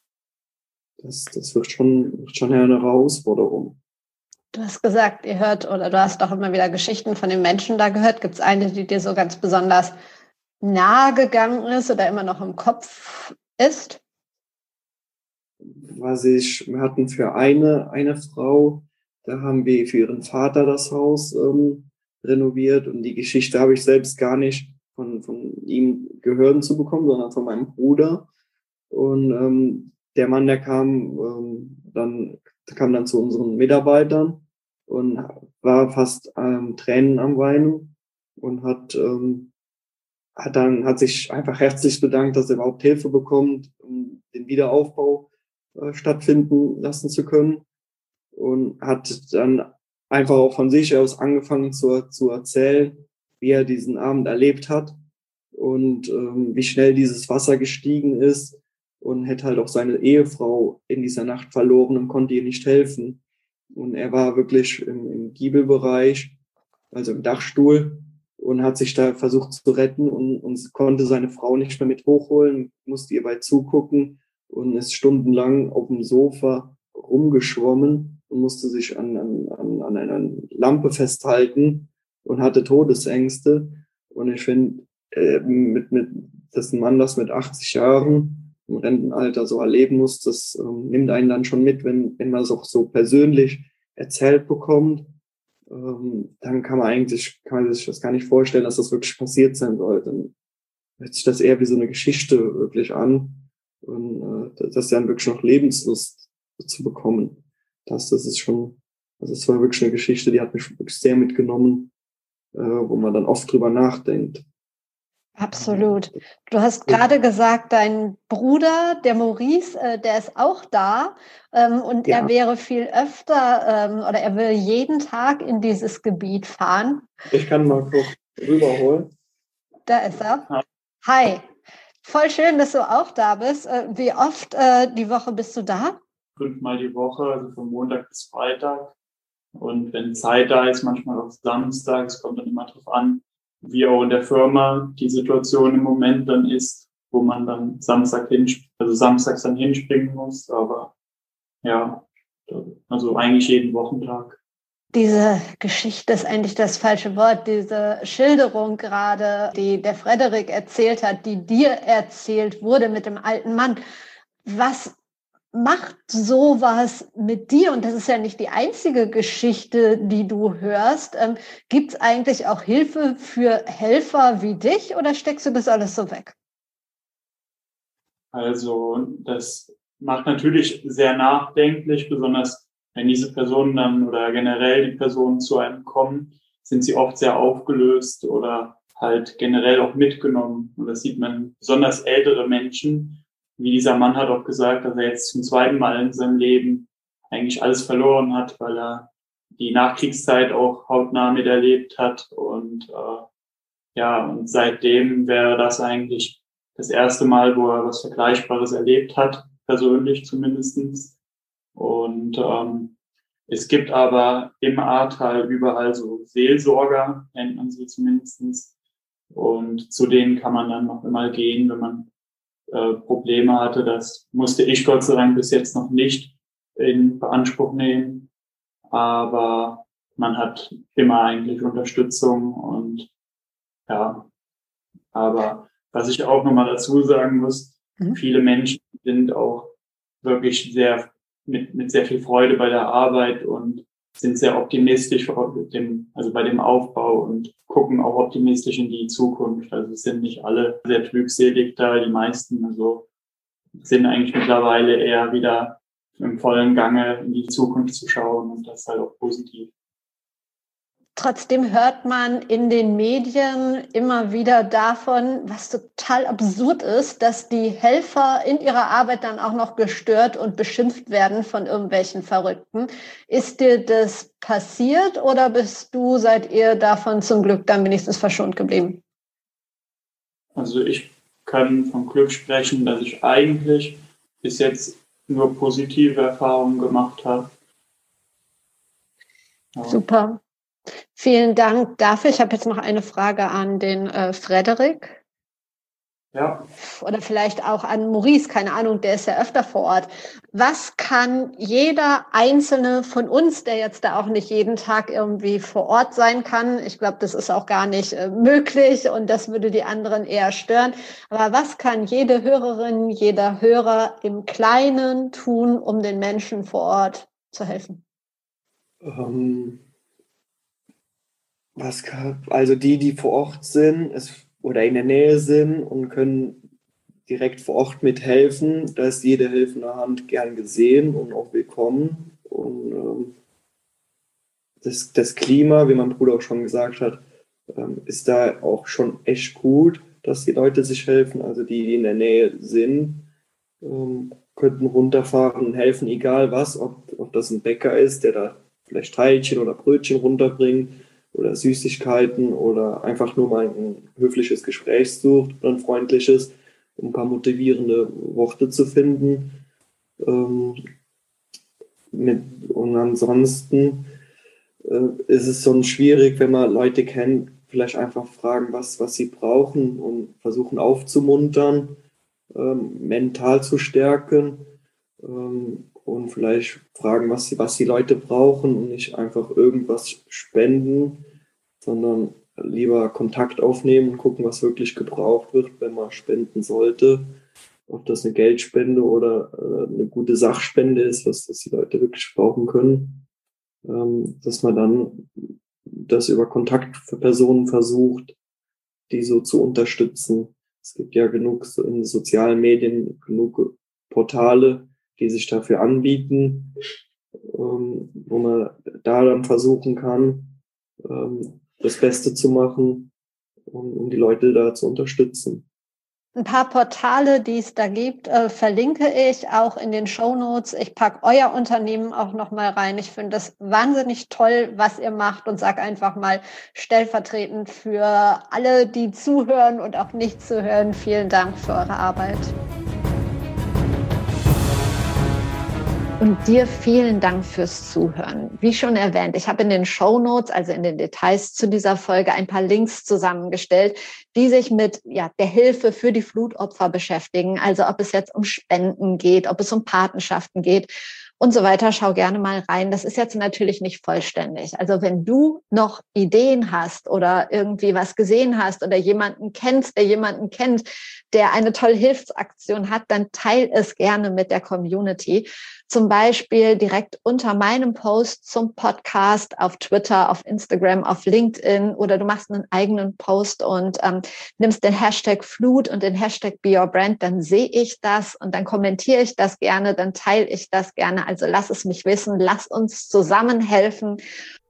E: Das, das wird schon, wird schon eine Herausforderung.
B: Du hast gesagt, ihr hört, oder du hast doch immer wieder Geschichten von den Menschen da gehört. Gibt es eine, die dir so ganz besonders nahe gegangen ist oder immer noch im Kopf ist?
E: Was ich, wir hatten für eine, eine Frau, da haben wir für ihren Vater das Haus ähm, renoviert, und die Geschichte habe ich selbst gar nicht von, von ihm gehören zu bekommen, sondern von meinem Bruder. Und ähm, der Mann, der kam ähm, dann, der kam dann zu unseren Mitarbeitern und war fast ähm, Tränen am Weinen und hat, ähm, hat dann, hat sich einfach herzlich bedankt, dass er überhaupt Hilfe bekommt, um den Wiederaufbau äh, stattfinden lassen zu können, und hat dann einfach auch von sich aus angefangen zu, zu erzählen, wie er diesen Abend erlebt hat und ähm, wie schnell dieses Wasser gestiegen ist, und hätte halt auch seine Ehefrau in dieser Nacht verloren und konnte ihr nicht helfen. Und er war wirklich im, im Giebelbereich, also im Dachstuhl, und hat sich da versucht zu retten und, und konnte seine Frau nicht mehr mit hochholen, musste ihr bei zugucken und ist stundenlang auf dem Sofa rumgeschwommen und musste sich an, an, an einer Lampe festhalten und hatte Todesängste. Und ich finde, äh, mit, mit, dass ein Mann das mit achtzig Jahren im Rentenalter so erleben muss, das ähm, nimmt einen dann schon mit, wenn, wenn man es auch so persönlich erzählt bekommt, ähm, dann kann man eigentlich, kann man sich das gar nicht vorstellen, dass das wirklich passiert sein soll. Dann hört sich das eher wie so eine Geschichte wirklich an. Und äh, das ist dann wirklich noch Lebenslust zu bekommen. Das, das ist schon, also es war wirklich eine Geschichte, die hat mich wirklich sehr mitgenommen, äh, wo man dann oft drüber nachdenkt.
B: Absolut. Du hast gerade gesagt, dein Bruder, der Maurice, äh, der ist auch da ähm, und ja. er wäre viel öfter ähm, oder er will jeden Tag in dieses Gebiet fahren.
E: Ich kann mal kurz rüberholen.
B: Da ist er. Ja. Hi. Voll schön, dass du auch da bist. Äh, wie oft äh, die Woche bist du da?
F: Fünfmal die Woche, also von Montag bis Freitag. Und wenn Zeit da ist, manchmal auch Samstag, es kommt dann immer drauf an, wie auch in der Firma die Situation im Moment dann ist, wo man dann Samstag hin, also samstags dann hinspringen muss. Aber ja, also eigentlich jeden Wochentag.
B: Diese Geschichte ist eigentlich das falsche Wort. Diese Schilderung gerade, die der Frederik erzählt hat, die dir erzählt wurde mit dem alten Mann. Was macht sowas mit dir? Und das ist ja nicht die einzige Geschichte, die du hörst. Ähm, gibt es eigentlich auch Hilfe für Helfer wie dich oder steckst du das alles so weg?
F: Also das macht natürlich sehr nachdenklich, besonders wenn diese Personen dann oder generell die Personen zu einem kommen, sind sie oft sehr aufgelöst oder halt generell auch mitgenommen. Und das sieht man besonders ältere Menschen. Wie dieser Mann hat auch gesagt, dass er jetzt zum zweiten Mal in seinem Leben eigentlich alles verloren hat, weil er die Nachkriegszeit auch hautnah miterlebt hat. Und äh, ja, und seitdem wäre das eigentlich das erste Mal, wo er was Vergleichbares erlebt hat, persönlich zumindestens. Und ähm, es gibt aber im Ahrtal überall so Seelsorger, nennt man sie zumindestens. Und zu denen kann man dann noch immer gehen, wenn man äh, Probleme hatte. Das musste ich Gott sei Dank bis jetzt noch nicht in Beanspruch nehmen. Aber man hat immer eigentlich Unterstützung und ja. Aber was ich auch nochmal dazu sagen muss, mhm. viele Menschen sind auch wirklich sehr mit, mit sehr viel Freude bei der Arbeit und sind sehr optimistisch mit dem, also bei dem Aufbau und gucken auch optimistisch in die Zukunft. Also es sind nicht alle sehr trübselig da, die meisten also sind eigentlich mittlerweile eher wieder im vollen Gange in die Zukunft zu schauen und das ist halt auch positiv.
B: Trotzdem hört man in den Medien immer wieder davon, was total absurd ist, dass die Helfer in ihrer Arbeit dann auch noch gestört und beschimpft werden von irgendwelchen Verrückten. Ist dir das passiert oder bist du, seid ihr davon zum Glück dann wenigstens verschont geblieben?
F: Also ich kann vom Glück sprechen, dass ich eigentlich bis jetzt nur positive Erfahrungen gemacht habe.
B: Ja. Super. Vielen Dank dafür. Ich habe jetzt noch eine Frage an den äh, Frederik.
F: Ja.
B: Oder vielleicht auch an Maurice, keine Ahnung, der ist ja öfter vor Ort. Was kann jeder Einzelne von uns, der jetzt da auch nicht jeden Tag irgendwie vor Ort sein kann, ich glaube, das ist auch gar nicht äh, möglich und das würde die anderen eher stören, aber was kann jede Hörerin, jeder Hörer im Kleinen tun, um den Menschen vor Ort zu helfen?
E: Um Was kann, also die, die vor Ort sind es, oder in der Nähe sind und können direkt vor Ort mithelfen, da ist jede helfende Hand gern gesehen und auch willkommen. Und ähm, das, das Klima, wie mein Bruder auch schon gesagt hat, ähm, ist da auch schon echt gut, dass die Leute sich helfen. Also die, die in der Nähe sind, ähm, könnten runterfahren und helfen, egal was, ob, ob das ein Bäcker ist, der da vielleicht Teilchen oder Brötchen runterbringt, oder Süßigkeiten oder einfach nur mal ein höfliches Gespräch sucht oder ein freundliches, um ein paar motivierende Worte zu finden. Ähm, mit, und ansonsten äh, ist es so schwierig, wenn man Leute kennt, vielleicht einfach fragen, was, was sie brauchen und versuchen aufzumuntern, ähm, mental zu stärken ähm, und vielleicht fragen, was die, was die Leute brauchen und nicht einfach irgendwas spenden, sondern lieber Kontakt aufnehmen und gucken, was wirklich gebraucht wird, wenn man spenden sollte. Ob das eine Geldspende oder äh, eine gute Sachspende ist, was das die Leute wirklich brauchen können. ähm, dass man dann das über Kontaktpersonen versucht, die so zu unterstützen. Es gibt ja genug in den sozialen Medien, genug Portale, die sich dafür anbieten, ähm, wo man da dann versuchen kann, ähm, das Beste zu machen, um, um die Leute da zu unterstützen.
B: Ein paar Portale, die es da gibt, äh, verlinke ich auch in den Shownotes. Ich packe euer Unternehmen auch nochmal rein. Ich finde das wahnsinnig toll, was ihr macht, und sage einfach mal stellvertretend für alle, die zuhören und auch nicht zuhören, vielen Dank für eure Arbeit. Und dir vielen Dank fürs Zuhören. Wie schon erwähnt, ich habe in den Shownotes, also in den Details zu dieser Folge, ein paar Links zusammengestellt, die sich mit ja, der Hilfe für die Flutopfer beschäftigen. Also ob es jetzt um Spenden geht, ob es um Patenschaften geht und so weiter. Schau gerne mal rein. Das ist jetzt natürlich nicht vollständig. Also wenn du noch Ideen hast oder irgendwie was gesehen hast oder jemanden kennst, der jemanden kennt, der eine tolle Hilfsaktion hat, dann teil es gerne mit der Community. Zum Beispiel direkt unter meinem Post zum Podcast auf Twitter, auf Instagram, auf LinkedIn, oder du machst einen eigenen Post und ähm, nimmst den Hashtag Flut und den Hashtag Be Your Brand, dann sehe ich das und dann kommentiere ich das gerne, dann teile ich das gerne. Also lass es mich wissen, lass uns zusammen helfen